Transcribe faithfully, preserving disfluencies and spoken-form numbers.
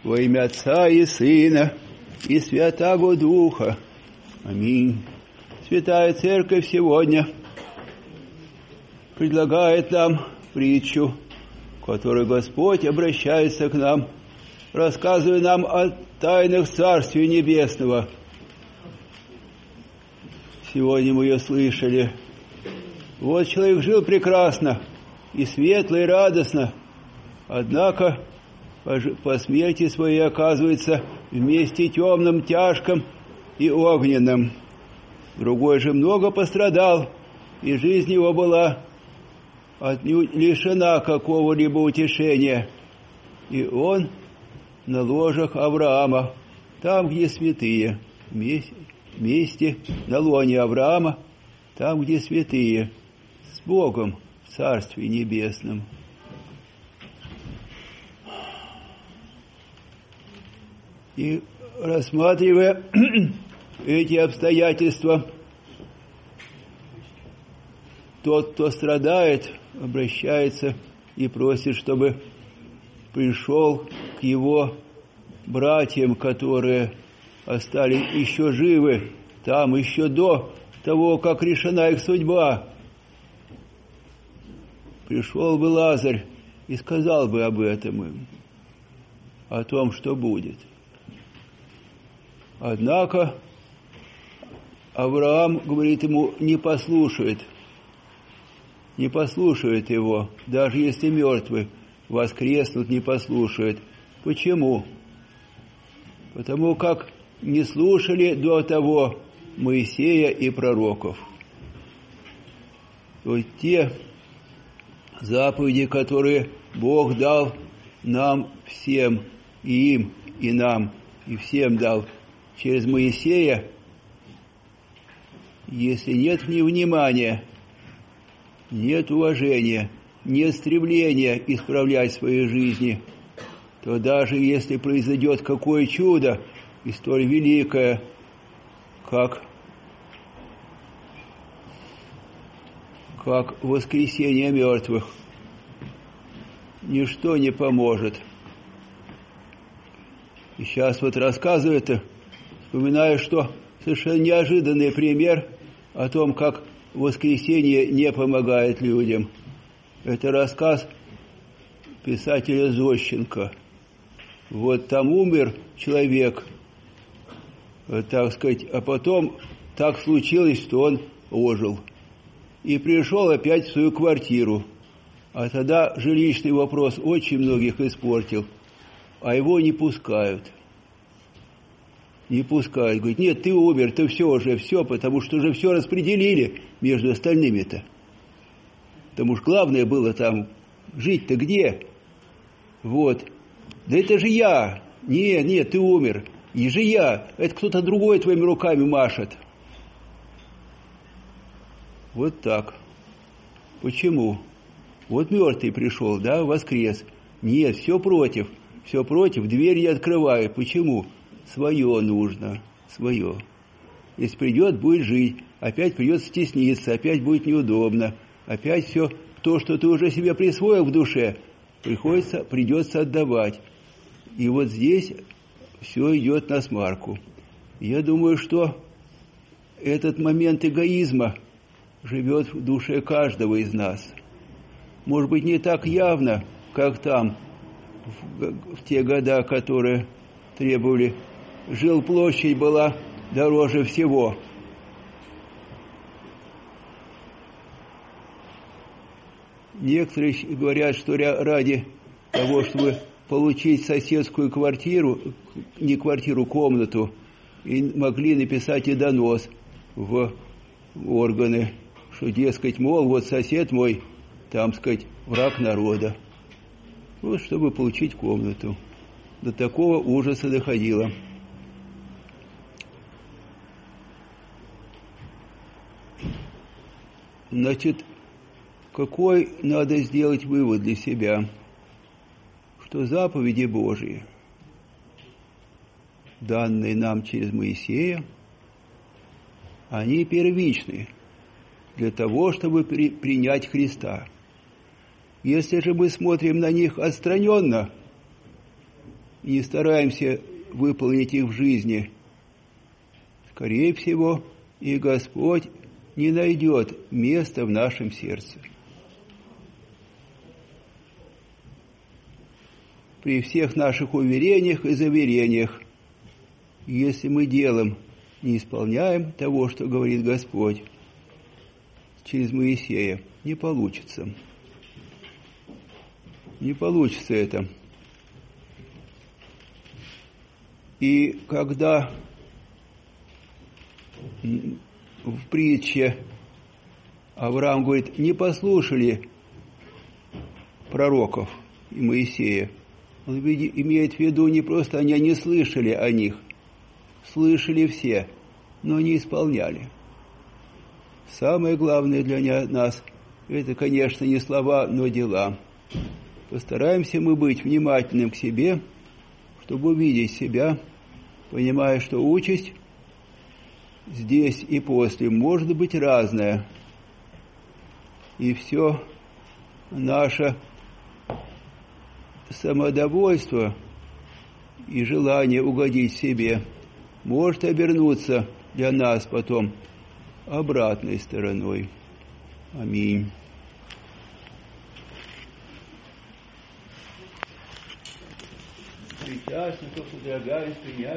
во имя Отца и Сына и Святаго Духа. Аминь. Святая Церковь сегодня предлагает нам притчу, в которой Господь обращается к нам, рассказывая нам о тайнах Царствия Небесного. Сегодня мы ее слышали. Вот человек жил прекрасно, и светло, и радостно, однако по смерти своей оказывается в месте темном, тяжком и огненном. Другой же много пострадал, и жизнь его была отнюдь лишена какого-либо утешения. И он на ложах Авраама, там, где святые, вместе, вместе на лоне Авраама, там, где святые, с Богом в Царстве Небесном. И рассматривая эти обстоятельства, тот, кто страдает, обращается и просит, чтобы пришел к его братьям, которые остались еще живы, там еще до того, как решена их судьба. Пришел бы Лазарь и сказал бы об этом им, о том, что будет. Однако Авраам, говорит ему, не послушает, не послушает его, даже если мертвы воскреснут, не послушает. Почему? Потому как не слушали до того Моисея и пророков. То есть те заповеди, которые Бог дал нам всем, и им, и нам, и всем дал через Моисея, если нет в них внимания, нет уважения, нет стремления исправлять свои жизни, то даже если произойдет какое чудо и столь великое, как, как воскресение мертвых, ничто не поможет. И сейчас вот рассказываю это, вспоминаю, что совершенно неожиданный пример о том, как воскресение не помогает людям. Это рассказ писателя Зощенко. Вот там умер человек, так сказать, а потом так случилось, что он ожил. И пришел опять в свою квартиру. А тогда жилищный вопрос очень многих испортил. А его не пускают. Не пускают. Говорит, нет, ты умер, ты все уже, все, потому что уже все распределили между остальными-то. Потому что главное было там, жить-то где? Вот. Да это же я. Нет, нет, ты умер. Не же я. Это кто-то другой твоими руками машет. Вот так. Почему? Вот мертвый пришел, да, воскрес. Нет, все против. Все против, дверь не открываю. Почему? Свое нужно, свое. Если придет, будет жить, опять придется стесниться, опять будет неудобно, опять все то, что ты уже себе присвоил в душе, приходится, придется отдавать. И вот здесь все идет на смарку. Я думаю, что этот момент эгоизма живет в душе каждого из нас. Может быть, не так явно, как там, в, в те года, которые требовали. Жилплощадь была дороже всего. Некоторые говорят, что ради того, чтобы получить соседскую квартиру, не квартиру, комнату, и могли написать и донос в органы, что, дескать, мол, вот сосед мой, там, сказать, враг народа. Вот, чтобы получить комнату. До такого ужаса доходило. Значит, какой надо сделать вывод для себя? Что заповеди Божьи, данные нам через Моисея, они первичны для того, чтобы при, принять Христа. Если же мы смотрим на них отстраненно, не стараемся выполнить их в жизни, скорее всего, и Господь не найдет места в нашем сердце. При всех наших уверениях и заверениях, если мы делом не исполняем того, что говорит Господь через Моисея, не получится. Не получится это. И когда в притче Авраам говорит, не послушали пророков и Моисея, он имеет в виду не просто они не слышали о них, слышали все, но не исполняли. Самое главное для нас – это, конечно, не слова, но дела. Постараемся мы быть внимательным к себе, чтобы увидеть себя, понимая, что участь здесь и после может быть разная. И все наше самодовольство и желание угодить себе может обернуться для нас потом обратной стороной. Аминь. Причастников, удовлетворяюсь, принять.